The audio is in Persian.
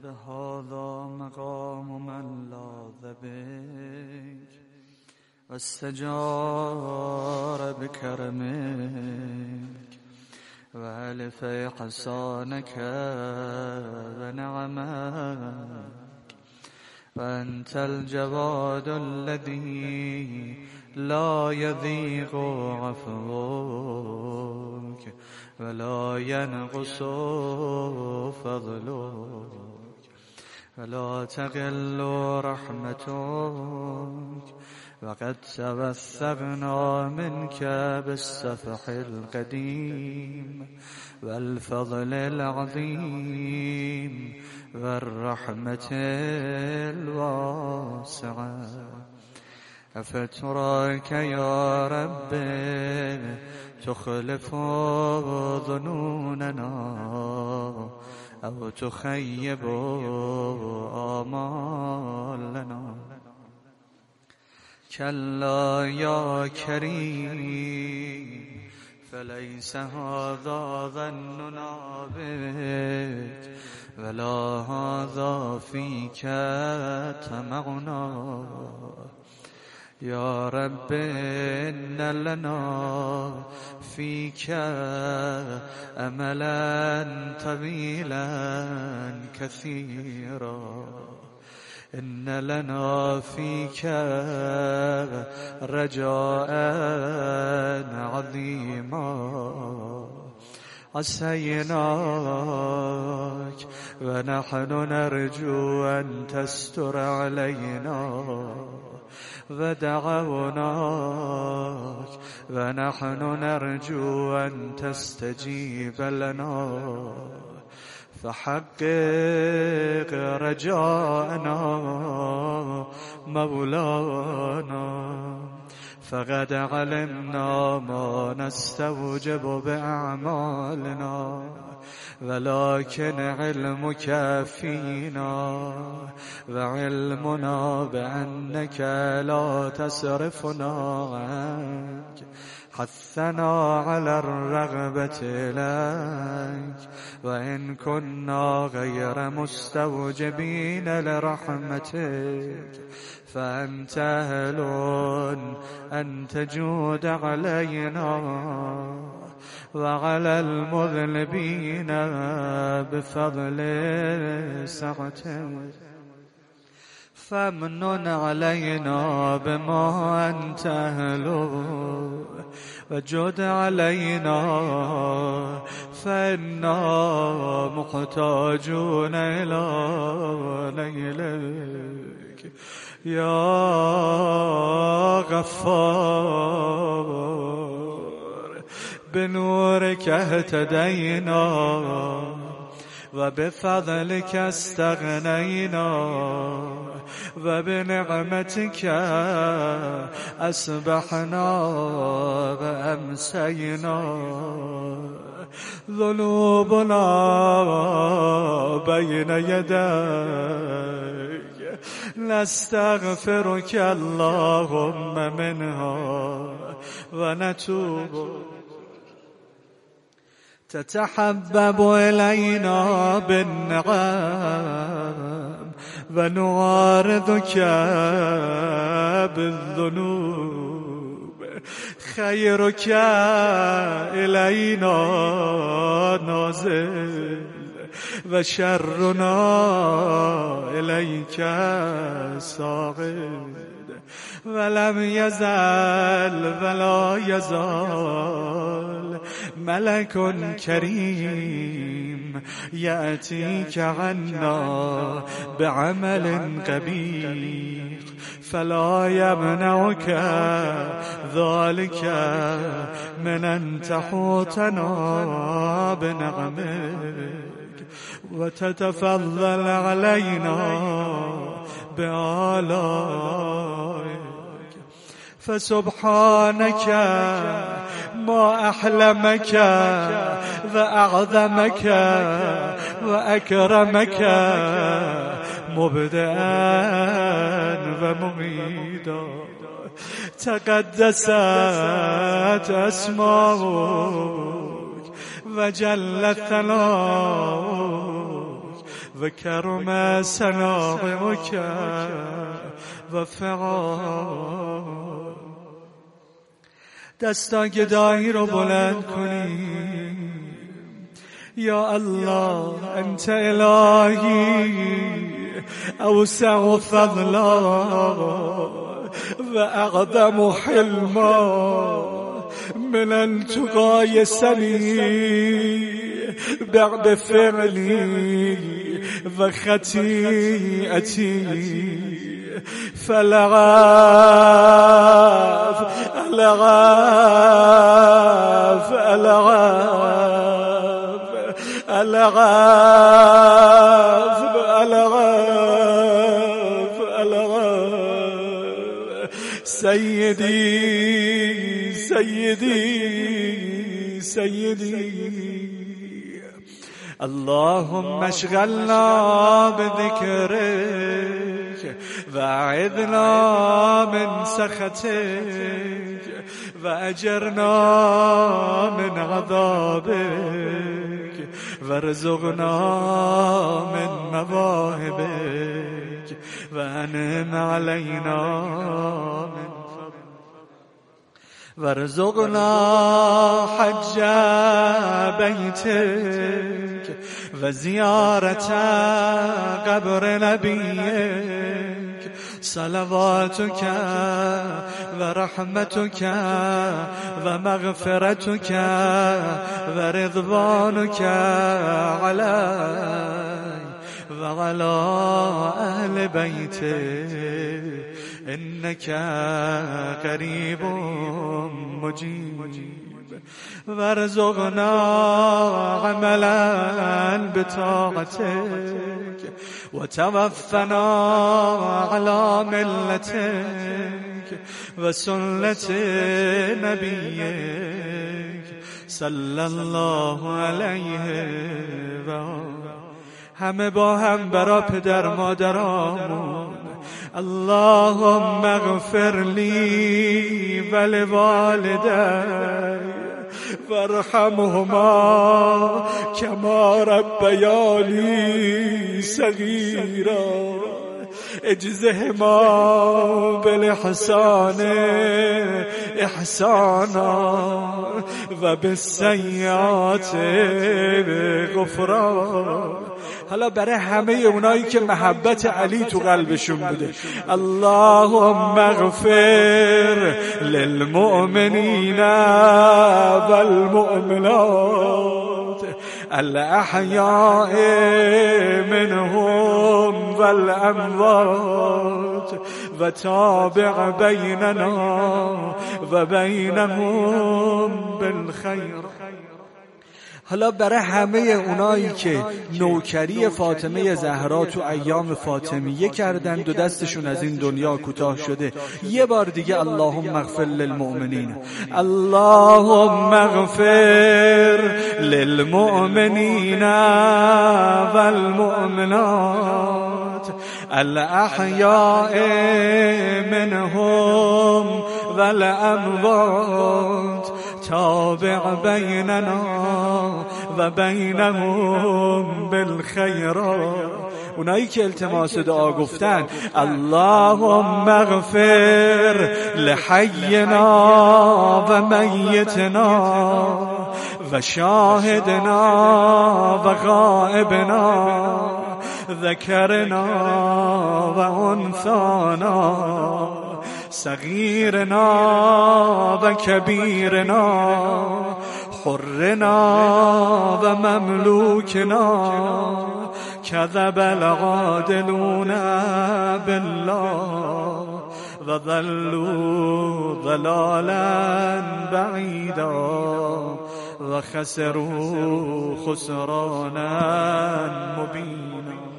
هذا مقام من لاذ بك واستجار بكرمك وألف إحسانك ونعمك وأنت الجواد الذي لا يضيق عفوك ولا ينقص فضلك ولا تقل رحمتك وقد توثقنا منك بالسفح القديم والفضل العظيم والرحمة الواسعة أفتراك يا رب تخلف ظنوننا أو تخيب آمالنا كلا يا كريم فليس هذا ظننا بك ولا هذا فيك طمعنا يا رب إن لنا فيك أملا طويلا كثيرا إن لنا فيك رجاء عظيما عصيناك ونحن نرجو أن تستر علينا ودعوناك ونحن نرجو أن تستجيب لنا فحقق رجاءنا مولانا فقد علمنا ما نستوجب بأعمالنا ولكن علمك فينا وعلمنا بأنك لا تصرفنا عنك حثنا على الرغبة إليك وإن كنا غير مستوجبين لرحمتك فأنت أهل أن تجود علينا وعلى المذنبين بفضل سعتك فمن علينا بما أنت أهله وجد علينا فإنا محتاجون إلى نيلك يا غفار بنورك اهتدينا وبفضلك استغنينا وبنعمتك أصبحنا وأمسينا ذنوبنا بين يديك نستغفرك اللهم منها ونتوب تتحبب إلينا بالنعم ونعارضك بالذنوب خيرك إلينا نازل وشرنا إليك صاعد ولم يزل ولا يزال ملك كريم يأتيك عنا بعمل قبيح فلا يمنعك ذلك من أن تحوطنا بنعمك وتتفضل علينا بآلائك فسبحانك ما أحلمك وأعظمك وأكرمك مبدأ ومعيدا تقدست أسماؤك وجل ثناؤك وكرم سنائك وفعال. دستا گدایی رو بلند کنی. یا الله انت الهی اوسع فضلا و اقدم حلما من ان تقایسنی بعد فعلی و خطیئتی. فلغاف الغاف الغاف الغاف الغاف الغاف. سيدي سيدي سيدي. اللهم اشغلنا بذكرك وأعذنا من سخطك وأجرنا من عذابك وارزقنا من مواهبك وأنعم علينا من وارزقنا حج بيتك وزيارة قبر نبيك. صلواتك ورحمتك ومغفرتك ورضوانك علي وعلى أهل بيتك إنك قريب مجيب. وارزقنا عملا بطاعتك وتوفنا على ملتك وسنة نبيك صلى الله عليه و همه با هم برا پدر مادرامون. اللهم اغفر لي ولوالدي وارحمهما كما ربياني صغيرا. اجزهما بالإحسان إحسانا وبالسيئات غفران. حالا برای همه اونایی که محبت علی تو قلبشون بوده. اللهم اغفر للمؤمنین والمؤمنات الاحیاء منهم والاموات وتابع بیننا و بینهم بالخیر. حالا برای همه اونایی که نوکری فاطمه زهرا تو ایام فاطمیه کردند و دستشون از این دنیا کوتاه شده، یه بار دیگه اللهم اغفر للمؤمنین. اللهم اغفر للمؤمنین والمؤمنات الاحیاء منهم والاموات تابع بیننا و بینهم بالخیرات. اونایی که التماس دعا گفتن اللهم اغفر لحینا و میتنا و شاهدنا و غائبنا ذکرنا و انثانا صغیرنا و کبیرنا حرنا و مملوکنا كذب العادلون بالله وضلوا ضلالا بعيدا وخسروا خسرانا مبينا.